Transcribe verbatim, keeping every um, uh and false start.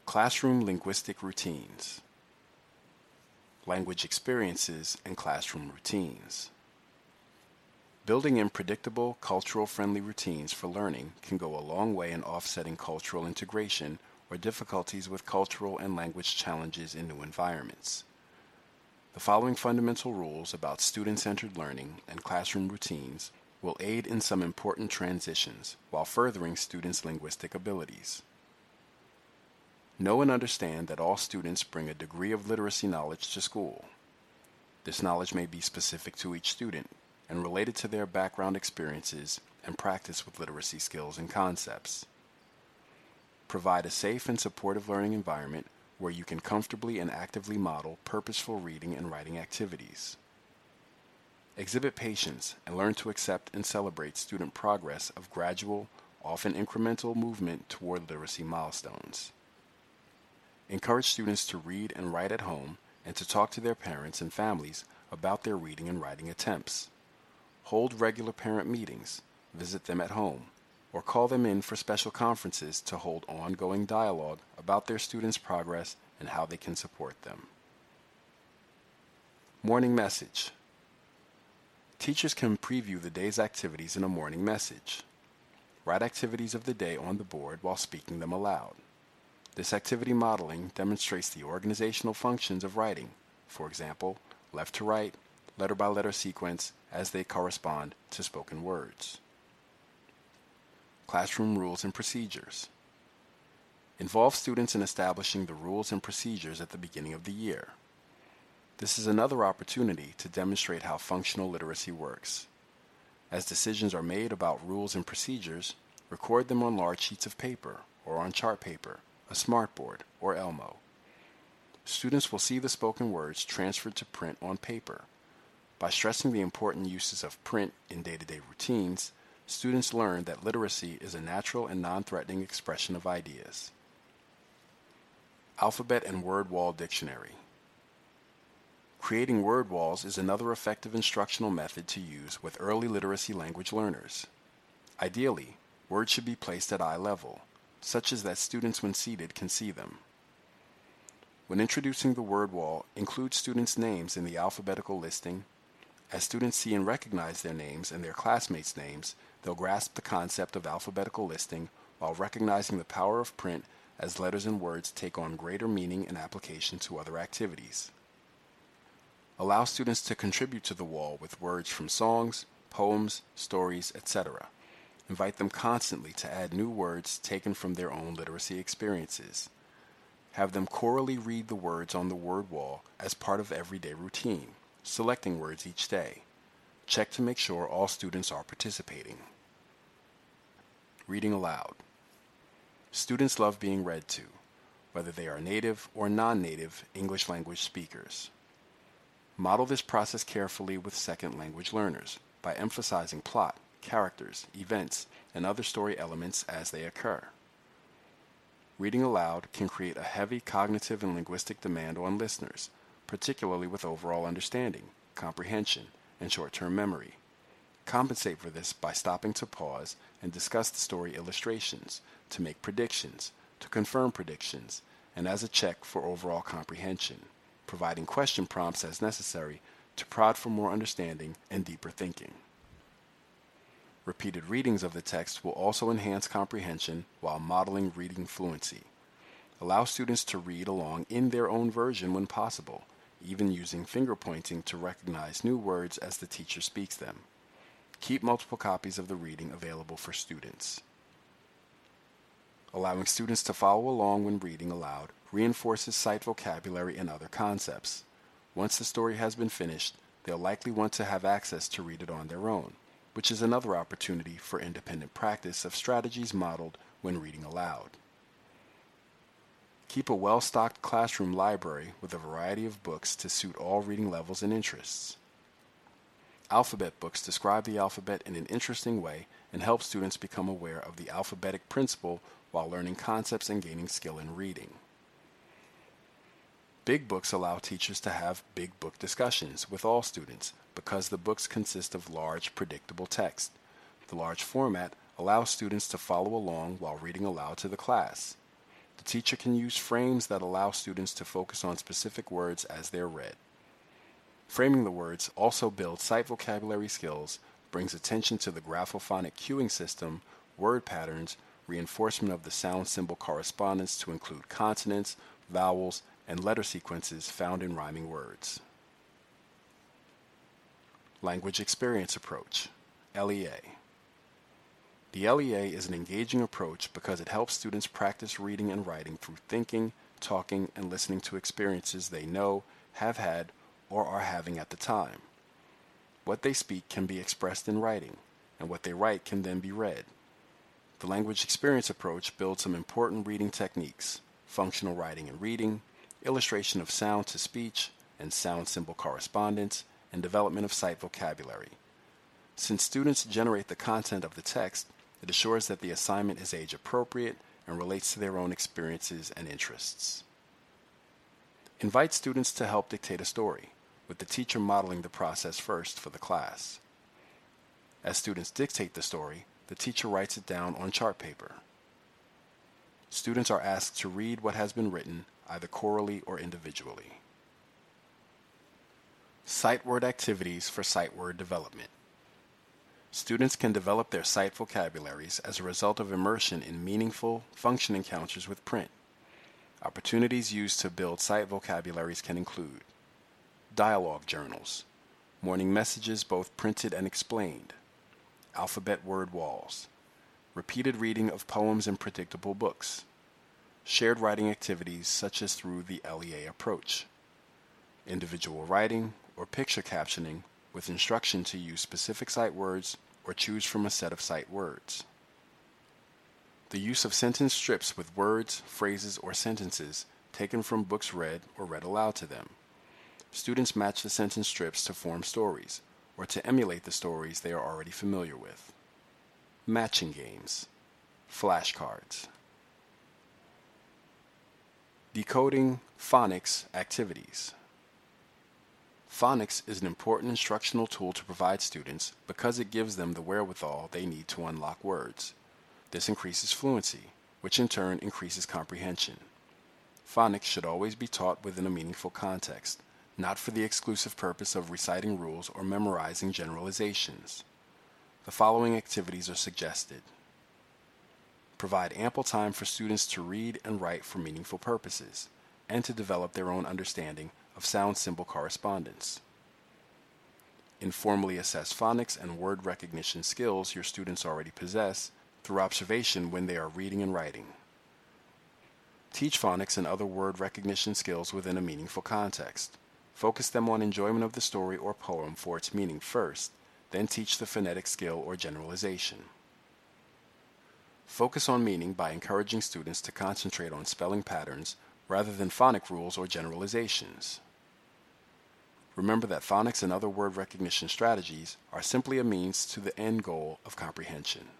Classroom linguistic routines. Language experiences and classroom routines. Building in predictable, cultural-friendly routines for learning can go a long way in offsetting cultural integration or difficulties with cultural and language challenges in new environments. The following fundamental rules about student-centered learning and classroom routines will aid in some important transitions while furthering students' linguistic abilities. Know and understand that all students bring a degree of literacy knowledge to school. This knowledge may be specific to each student and related to their background experiences and practice with literacy skills and concepts. Provide a safe and supportive learning environment where you can comfortably and actively model purposeful reading and writing activities. Exhibit patience and learn to accept and celebrate student progress of gradual, often incremental movement toward literacy milestones. Encourage students to read and write at home and to talk to their parents and families about their reading and writing attempts. Hold regular parent meetings, visit them at home, or call them in for special conferences to hold ongoing dialogue about their students' progress and how they can support them. Morning message. Teachers can preview the day's activities in a morning message. Write activities of the day on the board while speaking them aloud. This activity modeling demonstrates the organizational functions of writing, for example, left to right, letter-by-letter sequence as they correspond to spoken words. Classroom rules and procedures. Involve students in establishing the rules and procedures at the beginning of the year. This is another opportunity to demonstrate how functional literacy works. As decisions are made about rules and procedures, record them on large sheets of paper or on chart paper, a smartboard, or Elmo. Students will see the spoken words transferred to print on paper. By stressing the important uses of print in day-to-day routines, students learn that literacy is a natural and non-threatening expression of ideas. Alphabet and word wall dictionary. Creating word walls is another effective instructional method to use with early literacy language learners. Ideally, words should be placed at eye level, such as that students when seated can see them. When introducing the word wall, include students' names in the alphabetical listing. As students see and recognize their names and their classmates' names, they'll grasp the concept of alphabetical listing while recognizing the power of print as letters and words take on greater meaning and application to other activities. Allow students to contribute to the wall with words from songs, poems, stories, et cetera. Invite them constantly to add new words taken from their own literacy experiences. Have them chorally read the words on the word wall as part of everyday routine, selecting words each day. Check to make sure all students are participating. Reading aloud. Students love being read to, whether they are native or non-native English language speakers. Model this process carefully with second language learners by emphasizing plot, characters, events, and other story elements as they occur. Reading aloud can create a heavy cognitive and linguistic demand on listeners, particularly with overall understanding, comprehension, and short-term memory. Compensate for this by stopping to pause and discuss the story illustrations, to make predictions, to confirm predictions, and as a check for overall comprehension, providing question prompts as necessary to prod for more understanding and deeper thinking. Repeated readings of the text will also enhance comprehension while modeling reading fluency. Allow students to read along in their own version when possible, even using finger pointing to recognize new words as the teacher speaks them. Keep multiple copies of the reading available for students. Allowing students to follow along when reading aloud reinforces sight vocabulary and other concepts. Once the story has been finished, they'll likely want to have access to read it on their own, which is another opportunity for independent practice of strategies modeled when reading aloud. Keep a well-stocked classroom library with a variety of books to suit all reading levels and interests. Alphabet books describe the alphabet in an interesting way and help students become aware of the alphabetic principle while learning concepts and gaining skill in reading. Big books allow teachers to have big book discussions with all students because the books consist of large, predictable text. The large format allows students to follow along while reading aloud to the class. The teacher can use frames that allow students to focus on specific words as they're read. Framing the words also builds sight vocabulary skills, brings attention to the graphophonic cueing system, word patterns, reinforcement of the sound-symbol correspondence to include consonants, vowels, and letter sequences found in rhyming words. Language Experience Approach, L E A. The L E A is an engaging approach because it helps students practice reading and writing through thinking, talking, and listening to experiences they know, have had, or are having at the time. What they speak can be expressed in writing, and what they write can then be read. The language experience approach builds some important reading techniques: functional writing and reading, illustration of sound to speech, and sound symbol correspondence, and development of sight vocabulary. Since students generate the content of the text, it assures that the assignment is age appropriate and relates to their own experiences and interests. Invite students to help dictate a story, with the teacher modeling the process first for the class. As students dictate the story, the teacher writes it down on chart paper. Students are asked to read what has been written, either chorally or individually. Sight word activities for sight word development. Students can develop their sight vocabularies as a result of immersion in meaningful, function encounters with print. Opportunities used to build sight vocabularies can include dialogue journals, morning messages both printed and explained, alphabet word walls, repeated reading of poems and predictable books, shared writing activities such as through the L E A approach, individual writing or picture captioning with instruction to use specific sight words or choose from a set of sight words. The use of sentence strips with words, phrases, or sentences taken from books read or read aloud to them. Students match the sentence strips to form stories or to emulate the stories they are already familiar with. Matching games, flashcards. Decoding phonics activities. Phonics is an important instructional tool to provide students because it gives them the wherewithal they need to unlock words. This increases fluency, which in turn increases comprehension. Phonics should always be taught within a meaningful context, not for the exclusive purpose of reciting rules or memorizing generalizations. The following activities are suggested. Provide ample time for students to read and write for meaningful purposes, and to develop their own understanding of sound symbol correspondence. Informally assess phonics and word recognition skills your students already possess through observation when they are reading and writing. Teach phonics and other word recognition skills within a meaningful context. Focus them on enjoyment of the story or poem for its meaning first, then teach the phonetic skill or generalization. Focus on meaning by encouraging students to concentrate on spelling patterns rather than phonic rules or generalizations. Remember that phonics and other word recognition strategies are simply a means to the end goal of comprehension.